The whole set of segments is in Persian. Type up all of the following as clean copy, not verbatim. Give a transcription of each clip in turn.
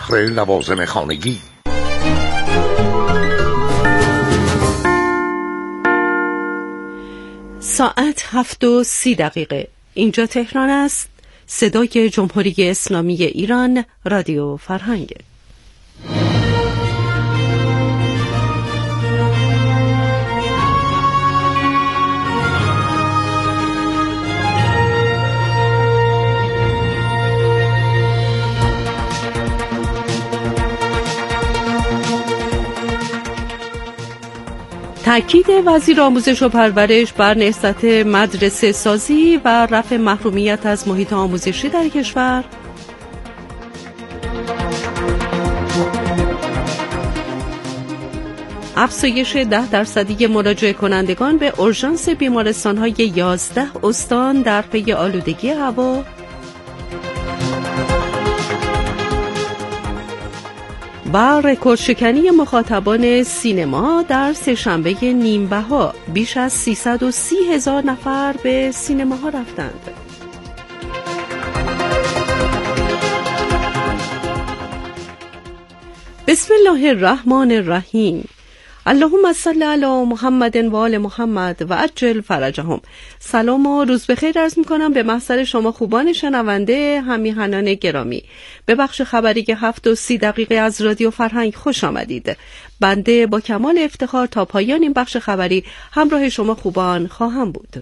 فخر لوازم خانگی. ساعت 7:30. اینجا تهران است. صدای جمهوری اسلامی ایران، رادیو فرهنگ. تأکید وزیر آموزش و پرورش بر نهضت مدرسه سازی و رفع محرومیت از محیط آموزشی در کشور. افزایش 10% مراجعه کنندگان به اورژانس بیمارستان‌های 11 استان در پی آلودگی هوا. و رکورد شکنی مخاطبان سینما در سه‌شنبه نیمبها، بیش از 330,000 نفر به سینماها رفتند. بسم الله الرحمن الرحیم. اللهم صل علی محمد و آل محمد و عجل فرجهم. سلام و روز بخیر عرض می‌کنم به محضر شما خوبان شنونده همیهنان گرامی. به بخش خبری که 7:30 از رادیو فرهنگ خوش آمدید. بنده با کمال افتخار تا پایان این بخش خبری همراه شما خوبان خواهم بود.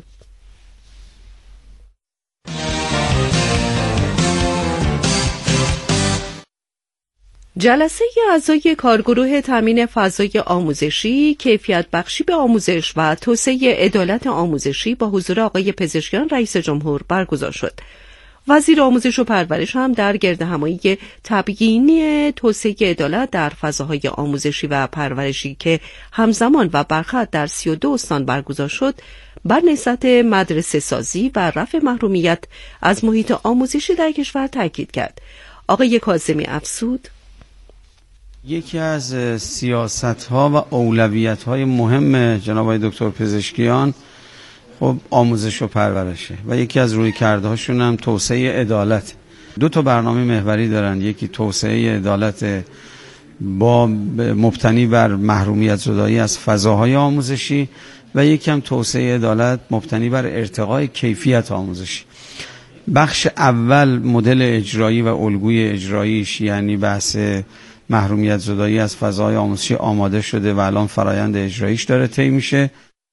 جلسه اعضای کارگروه تامین فضای آموزشی، کیفیت بخشی به آموزش و توسعه عدالت آموزشی با حضور آقای پزشکیان رئیس جمهور برگزار شد. وزیر آموزش و پرورش هم در گردهمایی تبیینی توسعه عدالت در فضاهای آموزشی و پرورشی که همزمان و برخط در 32 استان برگزار شد، بر نهضت مدرسه سازی و رفع محرومیت از محیط آموزشی در کشور تاکید کرد. آقای کاظمی افزود: یکی از سیاست‌ها و اولویت‌های مهم جناب آقای دکتر پزشکیان خب آموزش و پرورشه و یکی از رویکردهاشون هم توسعه عدالت. 2 تا برنامه محوری دارن، یکی توسعه عدالت با مبتنی بر محرومیت زدایی از فضاهای آموزشی و یکی هم توسعه عدالت مبتنی بر ارتقای کیفیت آموزشی. بخش اول مدل اجرایی و الگوی اجراییش، یعنی بحث محرومیت زدایی از فضای آموزشی آماده شده و الان فرایند اجراییش داره طی میشه.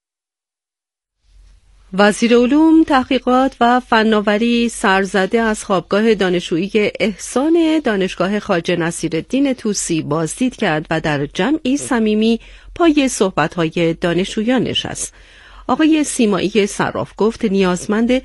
وزیر علوم، تحقیقات و فناوری سرزده از خوابگاه دانشجویی احسان دانشگاه خواجه نصیرالدین طوسی بازدید کرد و در جمعی صمیمی پای صحبت‌های دانشجویان نشست. آقای سیمایی صراف گفت نیازمند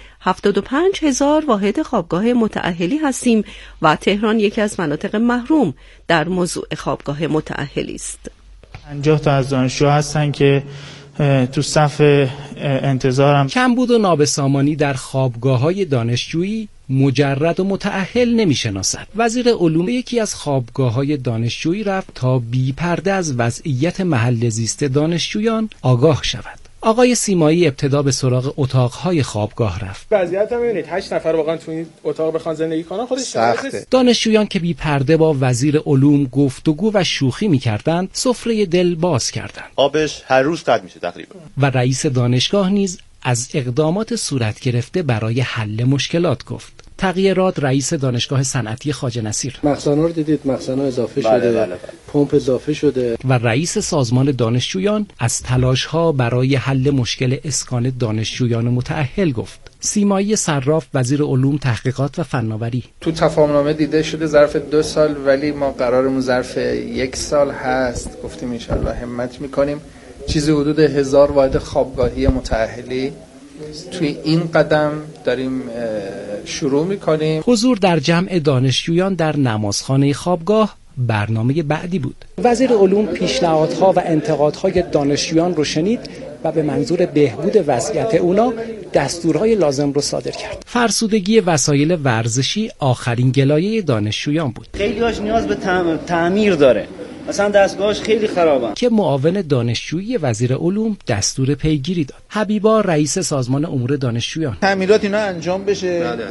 75,000 واحد خوابگاه متأهلی هستیم و تهران یکی از مناطق محروم در موضوع خوابگاه متأهلی است. 50 تا از دانشجو هستن که تو صف انتظارم. کمبود و نابسامانی در خوابگاه‌های دانشجویی مجرد و متأهل نمی‌شناسد. وزیر علوم یکی از خوابگاه‌های دانشجویی رفت تا بی پرده از وضعیت محل زیست دانشجویان آگاه شود. آقای سیمایی ابتدا به سراغ اتاق‌های خوابگاه رفت. وضعیت هم می‌بینید 8 نفر واقعا تو این اتاق بخوان زندگی کنن خودش سخته. دانشجویان که بی پرده با وزیر علوم گفتگو و شوخی می‌کردند، سفره دل باز کردند. آبش هر روز قطع میشه تقریبا. و رئیس دانشگاه نیز از اقدامات صورت گرفته برای حل مشکلات گفت. تقیه راد رئیس دانشگاه صنعتی خواجه نصیر: مخزن‌ها رو دیدید، مخزن‌ها اضافه شده، پمپ اضافه شده. و رئیس سازمان دانشجویان از تلاش‌ها برای حل مشکل اسکان دانشجویان متأهل گفت. سیمایی صراف وزیر علوم، تحقیقات و فناوری: تو تفاهمنامه دیده شده ظرف 2 سال، ولی ما قرارمون ظرف 1 سال هست. گفتیم ان شاءالله همت می‌کنیم چیزی حدود 1000 واحد خوابگاهی متأهلی توی این قدم داریم شروع میکنیم. حضور در جمع دانشجویان در نمازخانه خوابگاه برنامه بعدی بود. وزیر علوم پیشنهادها و انتقادهای دانشجویان رو شنید و به منظور بهبود وضعیت اونا دستورهای لازم رو صادر کرد. فرسودگی وسایل ورزشی آخرین گلایه دانشجویان بود. خیلی‌هاش نیاز به تعمیر داره. مثلا دستگاهش خیلی خرابه، که معاون دانشجویی وزیر علوم دستور پیگیری داد. حبیبا رئیس سازمان امور دانشجویان: تعمیرات اینا انجام بشه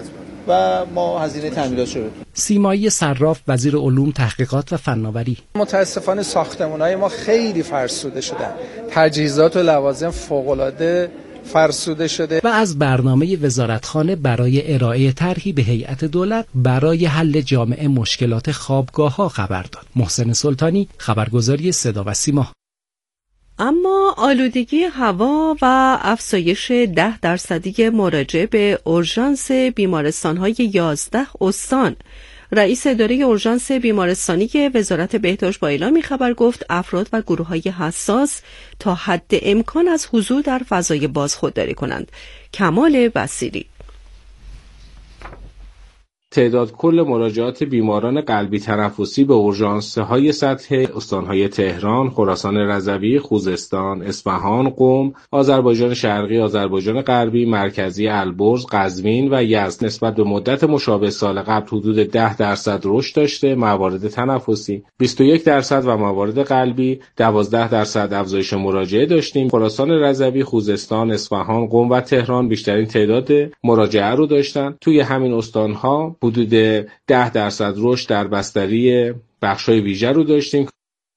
و ما هزینه تعمیراتش رو بدیم. سیمایی صراف، وزیر علوم، تحقیقات و فناوری: متاسفانه ساختمان‌های ما خیلی فرسوده شدن، تجهیزات و لوازم فوق‌العاده فرسوده شده. و از برنامه وزارتخانه برای ارائه طرحی به هیئت دولت برای حل جامع مشکلات خوابگاه‌ها خبر داد. محسن سلطانی، خبرگزاری صدا و سیما. اما آلودگی هوا و افزایش 10% مراجعه به اورژانس بیمارستان‌های 11 استان. رئیس اداره اورژانس بیمارستانی وزارت بهداشت با اعلامی خبر گفت افراد و گروه‌های حساس تا حد امکان از حضور در فضای باز خودداری کنند. کمال بصیری: تعداد کل مراجعات بیماران قلبی تنفسی به اورژانس‌های سطح استان‌های تهران، خراسان رضوی، خوزستان، اصفهان، قم، آذربایجان شرقی، آذربایجان غربی، مرکزی، البرز، قزوین و یزد نسبت به مدت مشابه سال قبل حدود 10% رشد داشته. موارد تنفسی 21% و موارد قلبی 12% افزایش مراجعه داشتیم. خراسان رضوی، خوزستان، اصفهان، قم و تهران بیشترین تعداد مراجعه رو داشتن. توی همین استان‌ها حدود 10% رشد در بستری بخش‌های ویژه رو داشتیم.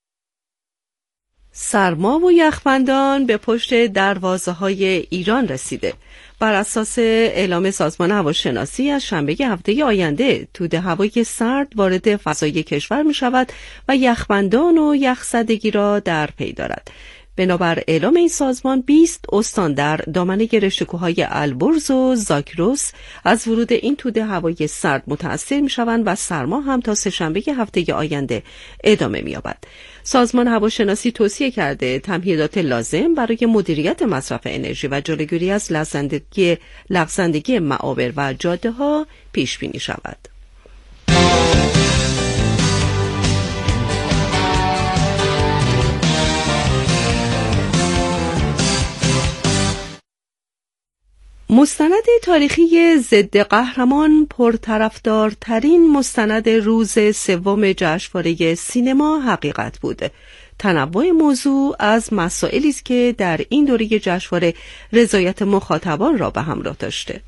سرما و یخبندان به پشت دروازه‌های ایران رسیده. بر اساس اعلام سازمان هواشناسی از شنبه هفته آینده توده هوای سرد وارد فضای کشور می شود و یخبندان و یخزدگی را در پی دارد. بنابر اعلام این سازمان 20 استان در دامنه رشته‌کوه‌های البرز و زاگرس از ورود این توده هوای سرد متأثر می‌شوند و سرما هم تا سه‌شنبه هفته آینده ادامه می‌یابد. سازمان هواشناسی توصیه کرده تمهیدات لازم برای مدیریت مصرف انرژی و جلوگیری از لغزندگی معابر و جاده‌ها پیش بینی شود. مستند تاریخی ضد قهرمان پرطرفدارترین مستند روز سوم جشنواره سینما حقیقت بود. تنوع موضوع از مسائلی است که در این دوره جشنواره رضایت مخاطبان را به همراه داشته.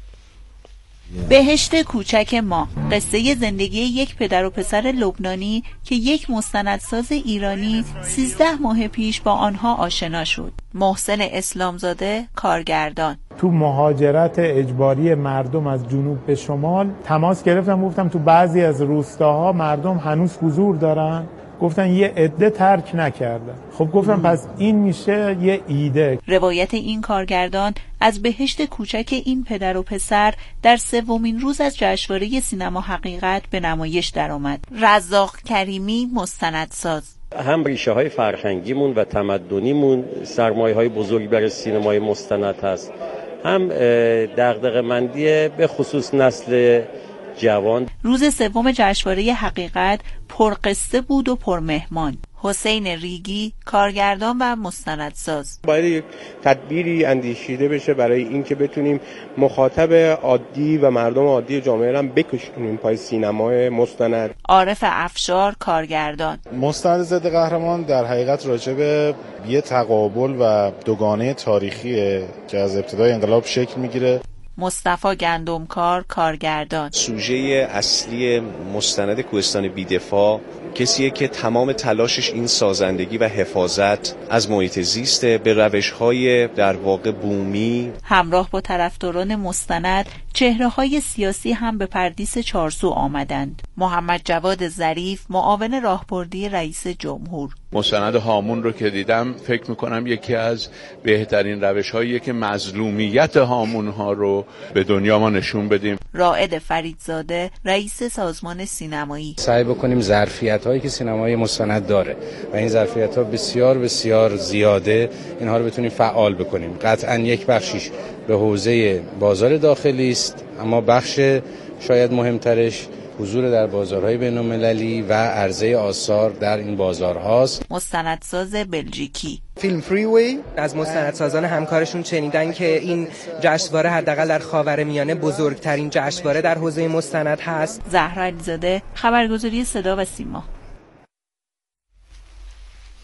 بهشت کوچک ما، قصه زندگی یک پدر و پسر لبنانی که یک مستندساز ایرانی 13 ماه پیش با آنها آشنا شد. محسن اسلامزاده، کارگردان. تو مهاجرت اجباری مردم از جنوب به شمال تماس گرفتم، گفتم تو بعضی از روستاها مردم هنوز حضور دارن، گفتن یه عده ترک نکردن. خب گفتم پس این میشه یه ایده. روایت این کارگردان از بهشت کوچک این پدر و پسر در سومین روز از جشنواره سینما حقیقت به نمایش درآمد. رزاق کریمی، مستندساز. هم ریشه های فرهنگیمون و تمدنیمون سرمایه های بزرگی برای سینمای مستند هست، هم دغدغه‌مندی به خصوص نسل جوان. روز سوم جشنواره حقیقت پرقصه بود و پرمهمان. حسین ریگی، کارگردان و مستندساز. باید یک تدبیری اندیشیده بشه برای اینکه بتونیم مخاطب عادی و مردم عادی جامعه را بکشونیم پای سینمای مستند. عارف افشار، کارگردان. مستند ضد قهرمان در حقیقت راجع به یه تقابل و دوگانه تاریخیه که از ابتدای انقلاب شکل میگیره. مصطفی گندمکار، کارگردان. سوژه اصلی مستند کوهستان بی‌دفاع کسیه که تمام تلاشش این سازندگی و حفاظت از محیط زیسته به روش‌های در واقع بومی. همراه با طرفداران مستند چهره‌های سیاسی هم به پردیس چارسو آمدند. محمد جواد ظریف، معاون راهبردی رئیس جمهور. مستند هامون رو که دیدم فکر میکنم یکی از بهترین روش‌هاییه که مظلومیت هامون‌ها رو به دنیا ما نشون بدیم. رائد فریدزاده، رئیس سازمان سینمایی. سعی بکنیم ظرفیت‌هایی که سینمای مستند داره و این ظرفیت‌ها بسیار بسیار زیاده، اینها رو بتونیم فعال بکنیم. قطعاً یک بخشیش به حوزه بازار داخلی است، اما بخش شاید مهمترش حضور در بازارهای بین‌المللی و عرضه آثار در این بازارهاست. مستندساز بلژیکی. فیلم فریوی از مستندسازان همکارشون شنیدن که این جشنواره حداقل در خاورمیانه بزرگترین جشنواره در حوزه مستند هست. زهرا علیزاده، خبرگزاری صدا و سیما.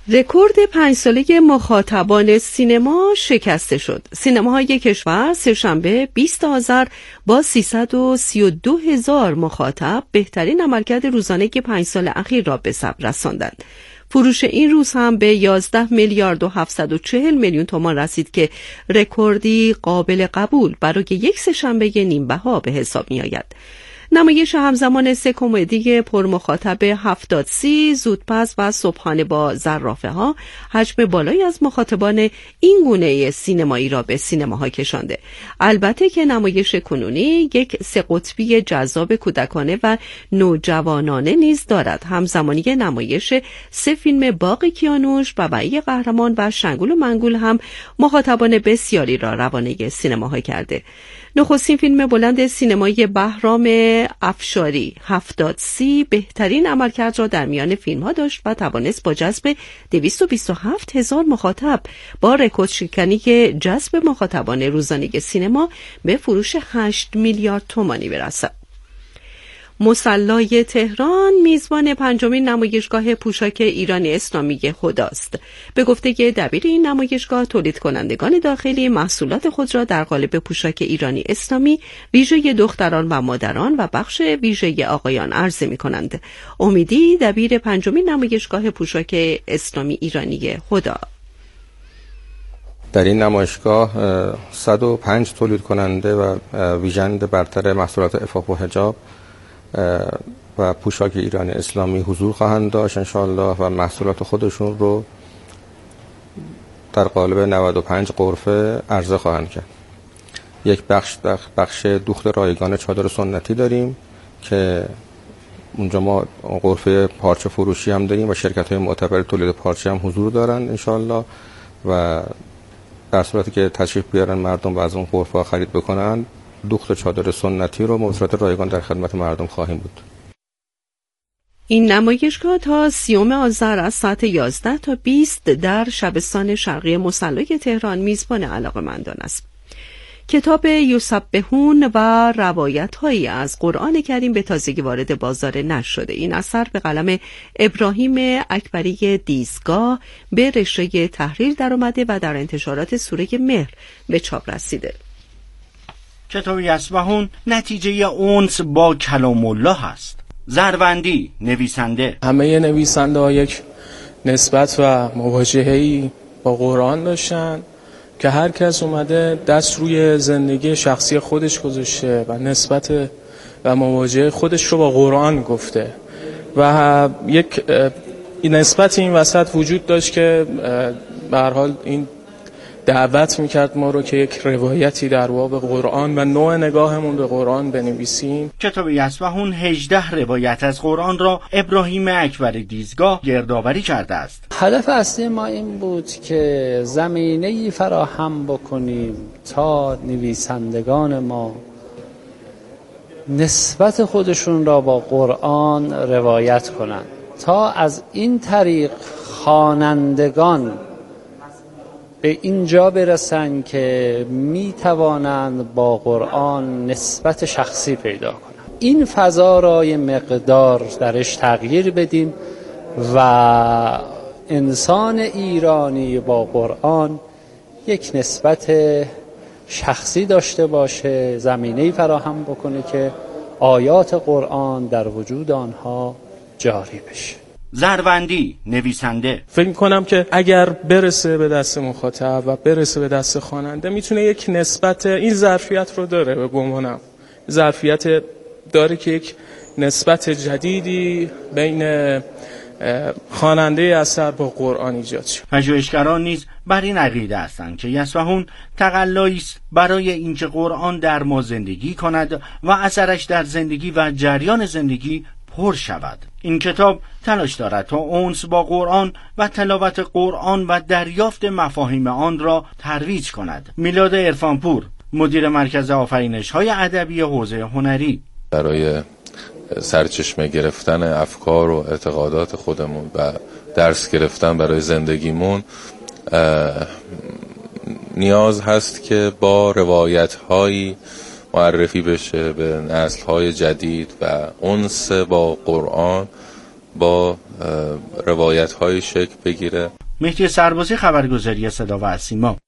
رکورد 5 ساله مخاطبان سینما شکسته شد. سینماهای کشور سه‌شنبه 20 آذر با 332,000 مخاطب بهترین عملکرد روزانه 5 سال اخیر را به ثبت رساندند. فروش این روز هم به 11 میلیارد و 740 میلیون تومان رسید که رکوردی قابل قبول برای یک سه‌شنبه نیمبها به حساب می آید. نمایش همزمان 3 کمدی پرمخاطب 70 زودپس و صبحانه با زرافه ها حجم بالایی از مخاطبان این گونه سینمایی را به سینماها کشانده. البته که نمایش کنونی یک 3 قطبی جذاب کودکانه و نوجوانانه نیز دارد. همزمانی نمایش 3 فیلم باغ کیانوش، ببعی قهرمان و شنگول و منگول هم مخاطبان بسیاری را روانه سینماها کرده. نخستین فیلم بلند سینمایی بهرام افشاری 70 بهترین عملکرد را در میان فیلم‌ها داشت و توانست با جذب 227,000 مخاطب با رکورد شکنی جذب مخاطبان روزانه سینما به فروش 8 میلیارد تومانی برسد. مصلی تهران میزبان 5مین نمایشگاه پوشاک ایرانی اسلامی هداست. به گفته دبیر این نمایشگاه، تولید کنندگان داخلی محصولات خود را در قالب پوشاک ایرانی اسلامی ویژه دختران و مادران و بخش ویژه آقایان عرضه می کنند. امیدی، دبیر 5مین نمایشگاه پوشاک اسلامی ایرانی هدا: در این نمایشگاه 105 تولید کننده و ویژند برتر محصولات عفاف و حجاب و پوشاک ایرانی اسلامی حضور خواهند داشت انشاءالله و محصولات خودشون رو در قالب 95 غرفه عرضه خواهند کرد. یک بخش دوخت رایگان چادر سنتی داریم که اونجا ما غرفه پارچه فروشی هم داریم و شرکت‌های معتبر تولید پارچه هم حضور دارن انشاءالله و در صورتی که تشریف بیارن مردم و از اون غرفه خرید بکنن، دوخت چادر سنتی رو موضوعات رایگان در خدمت مردم خواهیم بود. این نمایشگاه تا 30 آذر از ساعت 11 تا 20 در شبستان شرقی مصلی تهران میزبان علاقه‌مندان است. کتاب یسبحون و روایت‌هایی از قرآن کریم به تازگی وارد بازار نشر شده. این اثر به قلم ابراهیم اکبری دیزگاه به رشته تحریر درآمده و در انتشارات سوره مهر به چاپ رسیده. کتاب یسبحون نتیجه انس با کلام الله است. زروندی نویسنده: همه نویسنده ها یک نسبت و مواجهه‌ای با قرآن داشتن که هر کس اومده دست روی زندگی شخصی خودش گذاشته و نسبت و مواجهه خودش رو با قرآن گفته و یک نسبت این وسط وجود داشت که به هر حال این دعوت میکرد ما رو که یک روایتی در باب قرآن و نوع نگاهمون به قرآن بنویسیم. کتاب یسبحون 18 روایت از قرآن را ابراهیم اکبری دیزگاه گردآوری کرده است. هدف اصلی ما این بود که زمینه‌ای فراهم بکنیم تا نویسندگان ما نسبت خودشون را با قرآن روایت کنند تا از این طریق خوانندگان به اینجا برسن که می توانند با قرآن نسبت شخصی پیدا کنند. این فضا را یه مقدار درش تغییر بدیم و انسان ایرانی با قرآن یک نسبت شخصی داشته باشه، زمینه‌ای فراهم بکنه که آیات قرآن در وجود آنها جاری بشه. زروندی نویسنده: فکر می‌کنم که اگر برسه به دست مخاطب و برسه به دست خواننده میتونه یک نسبت، این ظرفیت رو داره، به گمانم ظرفیت داره که یک نسبت جدیدی بین خواننده اثر با قرآن ایجاد شد. پژوهشگران نیز بر این عقیده هستند که یسبحون تقلایی است برای اینکه قرآن در ما زندگی کند و اثرش در زندگی و جریان زندگی پر شود. این کتاب تلاش دارد تا انس با قرآن و تلاوت قرآن و دریافت مفاهیم آن را ترویج کند. میلاد عرفانپور، مدیر مرکز آفرینش‌های ادبی حوزه هنری: برای سرچشمه گرفتن افکار و اعتقادات خودمون و درس گرفتن برای زندگیمون نیاز هست که با روایت‌هایی معرفی بشه به نسل‌های جدید و انس با قرآن با روایت‌های شکل بگیره. مهدی سربازی، خبرگزاری صدا و سیما.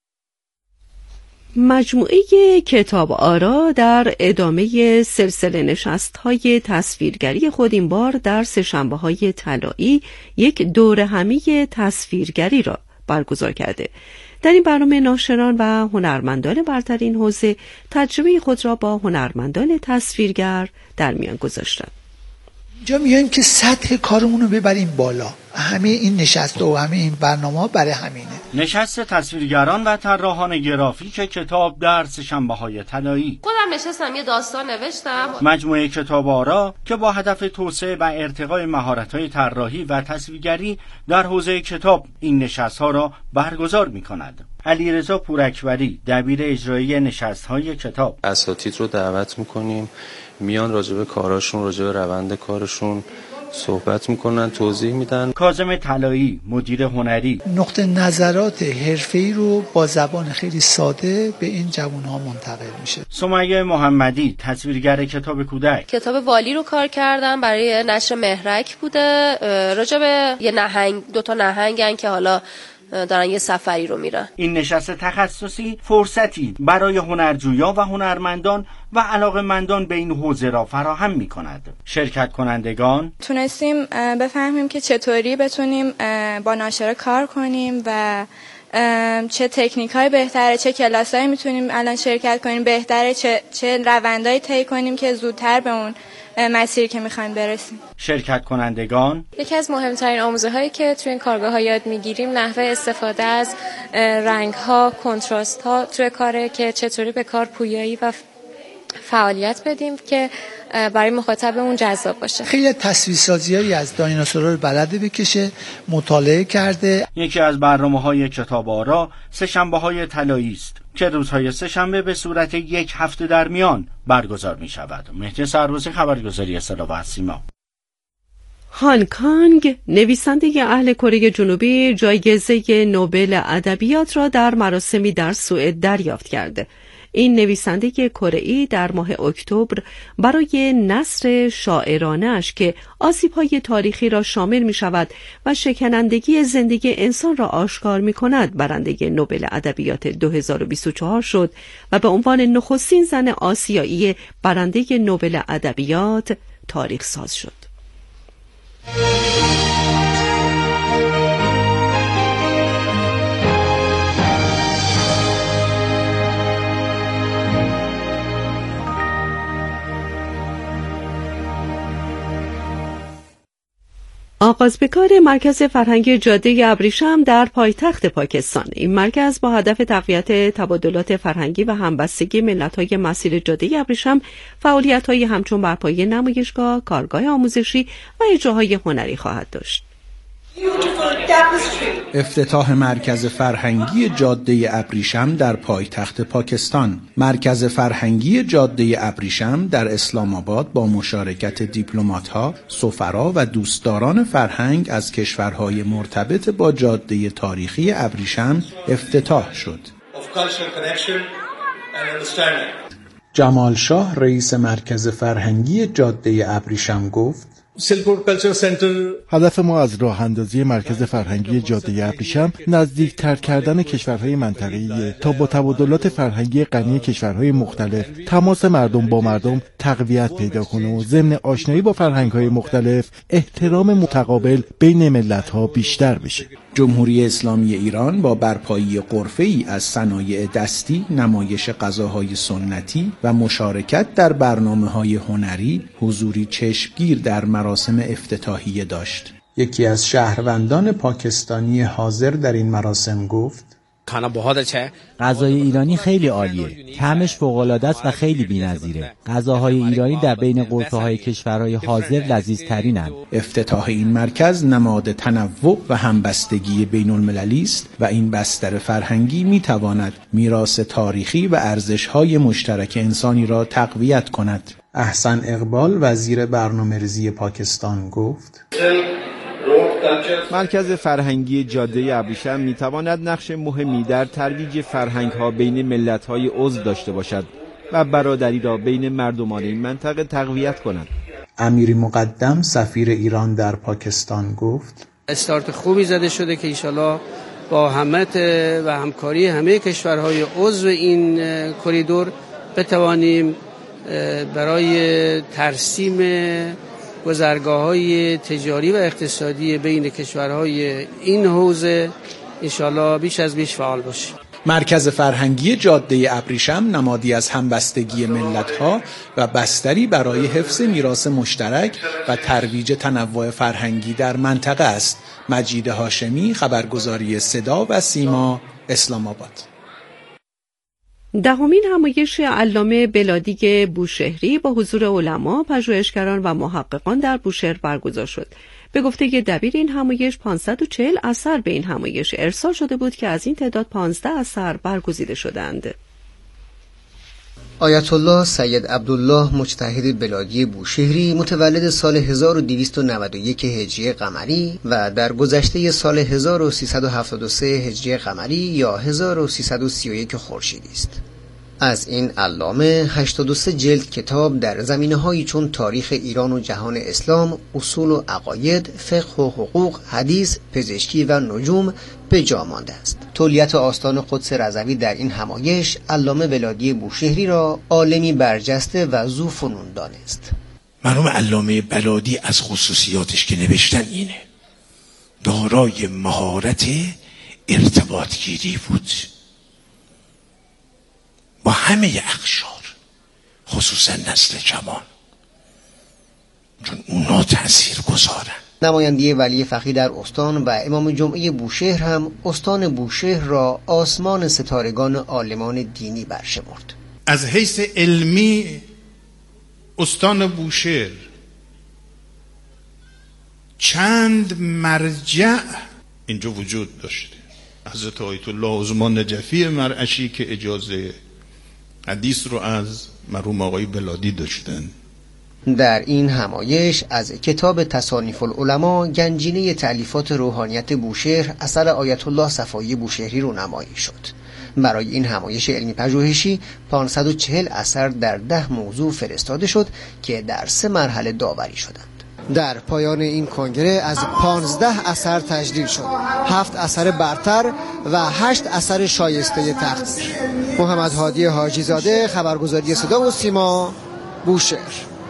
مجموعه کتاب آرا در ادامه سلسله نشست‌های تصویرگری خود این بار در سه‌شنبه‌های طلایی یک دوره همی تصویرگری را برگزار کرده. در این برنامه ناشران و هنرمندان برتر این حوزه تجربه خود را با هنرمندان تصویرگر در میان گذاشتند. اینجا میایم که سطح کارمون رو ببریم بالا. همه این نشست و همه این برنامه‌ها برای همینه. نشست تصویرگران و طراحان گرافیک کتاب در سه‌شنبه‌های طلایی. خودم نشستم یه داستان نوشتم. مجموعه کتاب آرا که با هدف توسعه و ارتقای مهارت‌های طراحی و تصویرگری در حوزه کتاب این نشست‌ها را برگزار می‌کند. علیرضا پوراکبری، دبیر اجرایی نشست‌های کتاب. اساتید رو دعوت می‌کنیم میان راجع به کاراشون، راجع به روند کارشون صحبت میکنن، توضیح میدن. کاظم طلایی، مدیر هنری، نقطه نظرات حرفه‌ای رو با زبان خیلی ساده به این جوان‌ها منتقل میشه. سمیه محمدی، تصویرگر کتاب کودک. کتاب والی رو کار کردم، برای نشر مهرک بوده، راجع به یه نهنگ، 2 نهنگن که حالا دارن یه سفری رو میرن. این نشست تخصصی فرصتی برای هنرجویان و هنرمندان و علاقه‌مندان به این حوزه را فراهم می‌کند. شرکت کنندگان تونستیم بفهمیم که چطوری بتونیم با ناشر کار کنیم و چه تکنیک‌های بهتره، چه کلاسایی میتونیم الان شرکت کنیم بهتره، چه روندایی طی کنیم که زودتر به اون مسیری که می‌خوایم برسیم. شرکت کنندگان یکی از مهمترین آموزه‌هایی که توی این کارگاه‌ها یاد می‌گیریم نحوه استفاده از رنگ‌ها، کنتراست‌ها توی کاره که چطوری به کار پویایی و فعالیت بدیم که برای مخاطبمون جذاب باشه. خیلی تصویرسازی‌هایی از دایناسورها رو بلده بکشه، مطالعه کرده. یکی از برنامه‌های کتاب آرا سه‌شنبه‌های طلایی است که روزهای سه‌شنبه به صورت یک هفته در میان برگزار می‌شود. مهدی سربازی، خبرگزاری صدا و سیما. هان کانگ، نویسنده اهل کره جنوبی، جایزه نوبل ادبیات را در مراسمی در سوئد دریافت کرده. این نویسنده کره‌ای در ماه اکتبر برای نثر شاعرانه‌اش که آسیب‌های تاریخی را شامل می‌شود و شکنندگی زندگی انسان را آشکار می‌کند برنده نوبل ادبیات 2024 شد و به عنوان نخستین زن آسیایی برنده نوبل ادبیات تاریخ ساز شد. آغاز به کار مرکز فرهنگی جاده ابریشم در پایتخت پاکستان. این مرکز با هدف تقویت تبادلات فرهنگی و همبستگی ملت‌های مسیر جاده ابریشم فعالیت‌های همچون برپایی نمایشگاه، کارگاه آموزشی و اجراهای هنری خواهد داشت. افتتاح مرکز فرهنگی جاده ابریشم در پایتخت پاکستان. مرکز فرهنگی جاده ابریشم در اسلام آباد با مشارکت دیپلمات‌ها، سفرا و دوستداران فرهنگ از کشورهای مرتبط با جاده تاریخی ابریشم افتتاح شد. جمال شاه، رئیس مرکز فرهنگی جاده ابریشم گفت: هدف ما از راه اندازی مرکز فرهنگی جاده ابریشم نزدیکتر کردن کشورهای منطقه‌ای تا با تبادلات فرهنگی غنی کشورهای مختلف تماس مردم با مردم تقویت پیدا کنه و ضمن آشنایی با فرهنگ‌های مختلف احترام متقابل بین ملت‌ها بیشتر بشه. جمهوری اسلامی ایران با برپایی غرفه‌ای از صنایع دستی، نمایش غذاهای سنتی و مشارکت در برنامه‌های هنری حضوری چشمگیر در مراسم افتتاحیه داشت. یکی از شهروندان پاکستانی حاضر در این مراسم گفت: غذای ایرانی خیلی عالیه. طعمش فوق‌العاده است و خیلی بی‌نظیره. غذاهای ایرانی در بین غرفه‌های کشورهای حاضر لذیذترینن. افتتاح این مرکز نماد تنوع و همبستگی بین‌المللی است و این بستر فرهنگی می‌تواند میراث تاریخی و ارزش‌های مشترک انسانی را تقویت کند. احسن اقبال، وزیر برنامه‌ریزی پاکستان گفت: مرکز فرهنگی جاده ابریشم میتواند نقش مهمی در ترویج فرهنگ‌ها بین ملت‌های عضو داشته باشد و برادری را بین مردمان این منطقه تقویت کند. امیری مقدم سفیر ایران در پاکستان گفت استارت خوبی زده شده که انشالله با همت و همکاری همه کشورهای عضو این کریدور بتوانیم برای ترسیم گذرگاه‌های تجاری و اقتصادی بین کشورهای این حوزه انشالله بیش از بیش فعال باشیم. مرکز فرهنگی جاده ابریشم نمادی از همبستگی ملت‌ها و بستری برای حفظ میراث مشترک و ترویج تنوع فرهنگی در منطقه است. مجید هاشمی، خبرگزاری صدا و سیما، اسلام آباد. دهمین همایش علامه بلادیگ بوشهری با حضور علما، پژوهشگران و محققان در بوشهر برگزار شد. به گفته دبیر این همایش 540 اثر به این همایش ارسال شده بود که از این تعداد 15 اثر برگزیده شدند. آیت الله سید عبدالله مجتهد بلادی بوشهری متولد سال 1291 هجری قمری و در گذشته سال 1373 هجری قمری یا 1331 خورشیدی است. از این علامه 83 جلد کتاب در زمینه‌هایی چون تاریخ ایران و جهان اسلام، اصول و عقاید، فقه و حقوق، حدیث، پزشکی و نجوم به جا مانده است. تولیت آستان قدس رضوی در این همایش علامه بلادی بوشهری را عالمی برجسته و ذو فنون دانست. مرحوم علامه بلادی از خصوصیاتش که نوشتن اینه، دارای مهارت ارتباطگیری بود با همه اقشار، خصوصا نسل جوان، چون اونا تأثیر گذارن. نماینده ولی فقیه در استان و امام جمعه بوشهر هم استان بوشهر را آسمان ستارگان عالمان دینی برشمرد. از حیث علمی استان بوشهر چند مرجع اینجا وجود داشته. حضرت آیت الله عظما نجفی مرعشی که اجازه حدیث رو از مرحوم آقای بلادی داشتن. در این همایش از کتاب تصانیف العلماء گنجینه تألیفات روحانیت بوشهر اثر آیت الله صفایی بوشهری رونمایی شد. برای این همایش علمی پژوهشی 540 اثر در 10 موضوع فرستاده شد که در 3 مرحله داوری شدند. در پایان این کنگره از 15 اثر تجلیل شد، 7 اثر برتر و 8 اثر شایسته تقدیر. محمد هادی حاجی زاده، خبرگزاری صدا و سیما، بوشهر.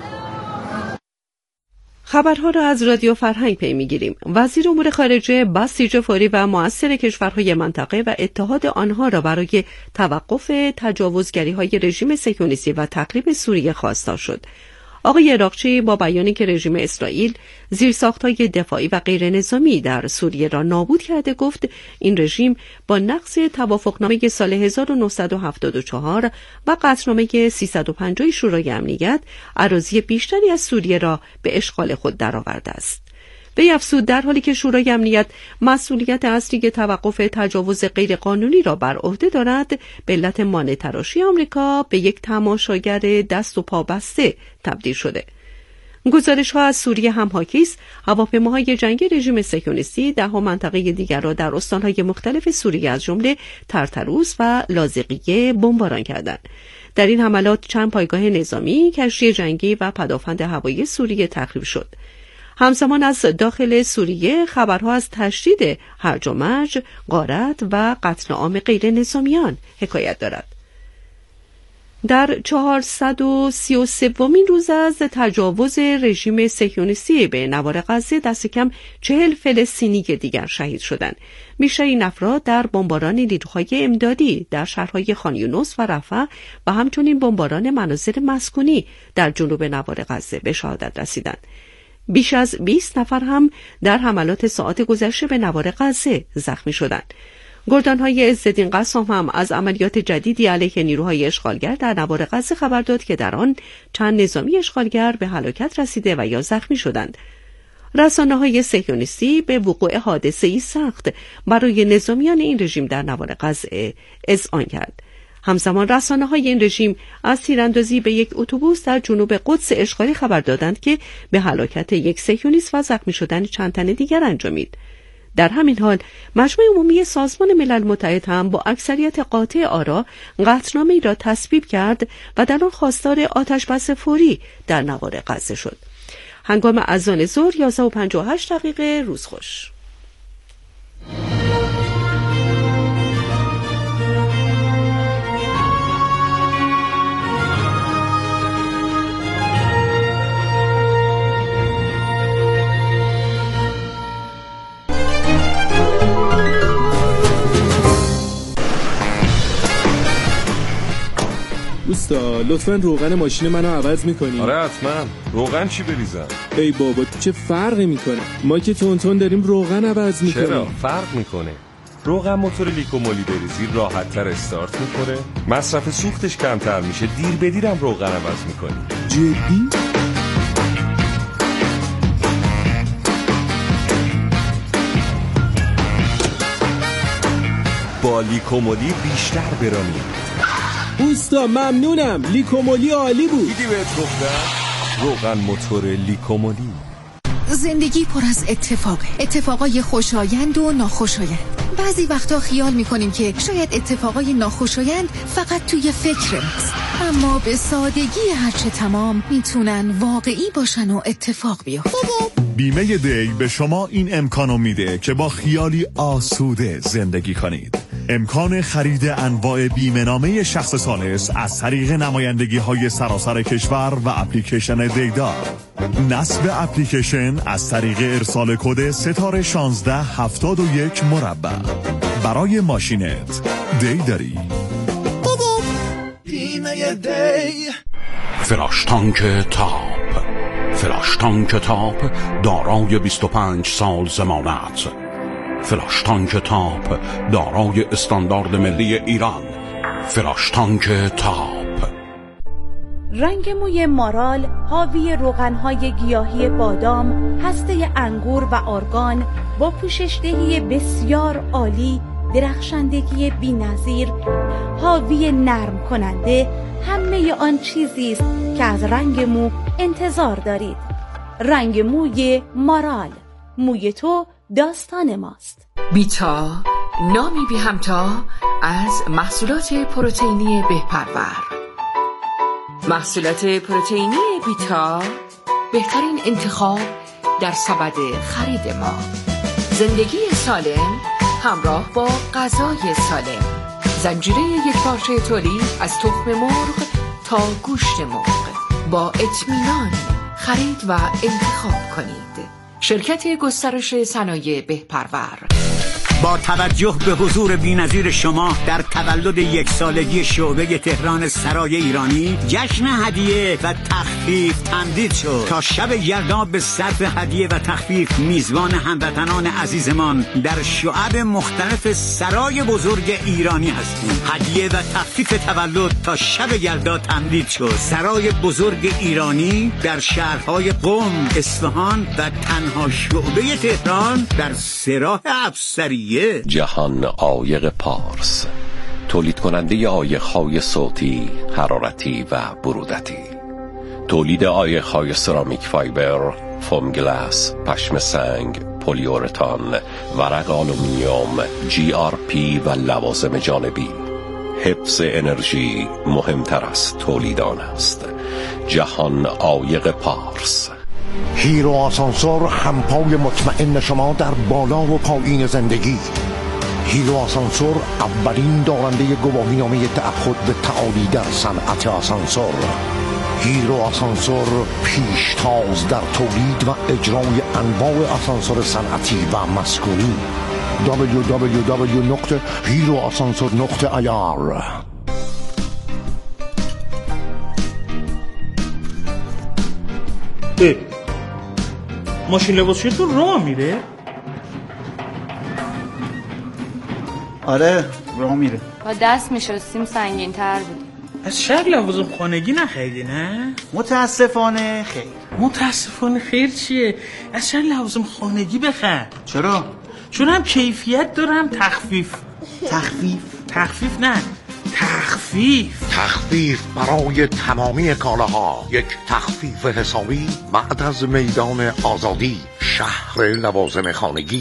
خبرها را از رادیو فرهنگ پی می‌گیریم. وزیر امور خارجه بسیج فوری و مؤثر کشورهای منطقه و اتحاد آنها را برای توقف تجاوزگری‌های رژیم صهیونیستی و تخریب سوریه خواستار شد. آقای عراقچی با بیانی که رژیم اسرائیل زیرساخت‌های دفاعی و غیر نظامی در سوریه را نابود کرده گفت این رژیم با نقض توافقنامه سال 1974 و قطعنامه 350 شورای امنیت اراضی بیشتری از سوریه را به اشغال خود درآورده است. وی افزود در حالی که شورای امنیت مسئولیت اصلی توقف تجاوز غیرقانونی را بر عهده دارد، به علت مانع‌تراشی آمریکا به یک تماشاگر دست و پا بسته تبدیل شده. گزارش‌ها از سوریه هم حاکی است. هواپیماهای جنگی رژیم صهیونیستی 10 منطقه دیگر را در استان‌های مختلف سوریه از جمله طرطوس و لاذقیه بمباران کردند. در این حملات چند پایگاه نظامی، کشتی جنگی و پدافند هوایی سوریه تخریب شد. همزمان از داخل سوریه خبرها از تشدید هرج و مرج، غارت و قتل عام غیر نظامیان حکایت دارد. در 433مین روز از تجاوز رژیم صهیونیستی به نوار غزه دست کم 40 فلسطینی دیگر شهید شدند. بیشتر این افراد در بمباران نیروهای امدادی در شهرهای خان یونس و رفح و همچنین بمباران مناظر مسکونی در جنوب نوار غزه به شهادت رسیدند. بیش از 20 نفر هم در حملات ساعات گذشته به نوار غزه زخمی شدند. گردانهای عزالدین قسام هم از عملیات جدیدی علیه نیروهای اشغالگر در نوار غزه خبر داد که در آن چند نظامی اشغالگر به هلاکت رسیده و یا زخمی شدند. رسانه‌های صهیونیستی به وقوع حادثه‌ای سخت برای نظامیان این رژیم در نوار غزه اذعان کرد. همزمان رسانه‌های این رژیم از تیراندازی به یک اتوبوس در جنوب قدس اشغالی خبر دادند که به هلاکت یک صهیونیست و زخمی شدن چند تن دیگر انجامید. در همین حال مجمع عمومی سازمان ملل متحد هم با اکثریت قاطع آرا قطعنامه‌ای را تصویب کرد و در آن خواستار آتش‌بس فوری در نوار غزه شد. هنگام اذان ظهر 11:58. روز خوش. اوستا لطفاً روغن ماشین منو عوض میکنی؟ آره حتما. روغن چی بریزم؟ ای بابا چه فرقی میکنه؟ ما که تونتون داریم روغن عوض میکنیم. چرا؟ فرق میکنه. روغن موتور لیکومولی بریزی راحت تر استارت میکنه، مصرف سوختش کمتر میشه، دیر به دیرم روغن عوض میکنی. جدی؟ با لیکومولی بیشتر برانی. اوستا ممنونم، لیکومولی عالی بود. دیدی بهت گفتم؟ روغن موتور لیکومولی. زندگی پر از اتفاقای خوشایند و ناخوشایند. بعضی وقتا خیال میکنیم که شاید اتفاقای ناخوشایند فقط توی فکر ماست، اما به سادگی هرچه تمام میتونن واقعی باشن و اتفاق بیفتن. بیمه دی به شما این امکانو میده که با خیالی آسوده زندگی کنید. امکان خرید انواع بیمه‌نامه شخص ثالث از طریق نمایندگی‌های سراسر کشور و اپلیکیشن دیدار. نصب اپلیکیشن از طریق ارسال کد ستاره 1671 مربع. برای ماشینت دی داری. بیمه دی. فراشتانک تاپ دارای 25 سال ضمانت. فراشتانک تاپ دارای استاندارد ملی ایران. فراشتانک تاپ. رنگ موی مارال حاوی روغن‌های گیاهی بادام، هسته انگور و آرگان با پوششدهی بسیار عالی، درخشندگی بی‌نظیر، حاوی نرم کننده همه آن چیزی است که از رنگ مو انتظار دارید. رنگ موی مارال، موی تو داستان ماست. بیتا، نامی بی همتا از محصولات پروتئینی بهپرور. محصولات پروتئینی بیتا بهترین انتخاب در سبد خرید ما. زندگی سالم همراه با غذای سالم. زنجیره یک پارچه تولید از تخم مرغ تا گوشت مرغ. با اطمینان خرید و انتخاب کنید. شرکت گسترش صنایع بهپرور. با توجه به حضور بی‌نظیر شما در تولد 1 سالگی شعبه تهران سرای ایرانی، جشن هدیه و تخفیف تمدید شد. تا شب یلدا به صرف هدیه و تخفیف میزبان هموطنان عزیزمان در شعب مختلف سرای بزرگ ایرانی هستیم. هدیه و تخفیف تولد تا شب یلدا تمدید شد. سرای بزرگ ایرانی در شهرهای قم، اصفهان و تنها شعبه تهران در سراح افسری. جهان عایق پارس، تولید کننده عایق‌های صوتی، حرارتی و برودتی. تولید عایق‌های سرامیک فایبر، فوم گلاس، پشم سنگ، پلیورتان، ورق آلومینیوم، GRP و لوازم جانبی. حفظ انرژی مهمتر از تولید آن است. جهان عایق پارس. هیرو آسانسور، همپای مطمئن شما در بالا و پایین زندگی. هیرو آسانسور اولین دارنده گواهینامه تعهد به تعالی در صنعت آسانسور. هیرو آسانسور پیشتاز در تولید و اجرای انواع آسانسور صنعتی و مسکونی. www.heroasansor.ir. ماشین لباسشویی تو راه میره؟ آره راه میره. با دست میشستیم سنگین تر بود. از شهر لوازم خانگی نخریدی نه؟ متاسفانه خیر. متاسفانه خیر چیه؟ از شهر لوازم خانگی بخر. چرا؟ چون هم کیفیت دارم تخفیف نه تخفیف برای تمامی کالاها. یک تخفیف حسابی بعد از میدان آزادی، شهر لوازم خانگی.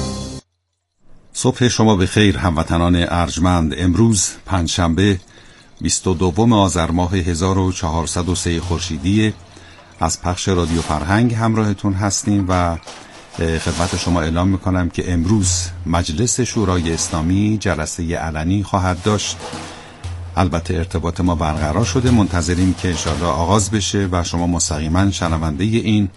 صبح شما به خیر هموطنان ارجمند. امروز پنجشنبه 22 آذر ماه 1403 خورشیدی از پخش رادیو فرهنگ همراهتون هستیم و خدمت شما اعلام میکنم که امروز مجلس شورای اسلامی جلسه علنی خواهد داشت. البته ارتباط ما برقرار شده، منتظریم که انشاءالله آغاز بشه و شما مستقیما شنونده این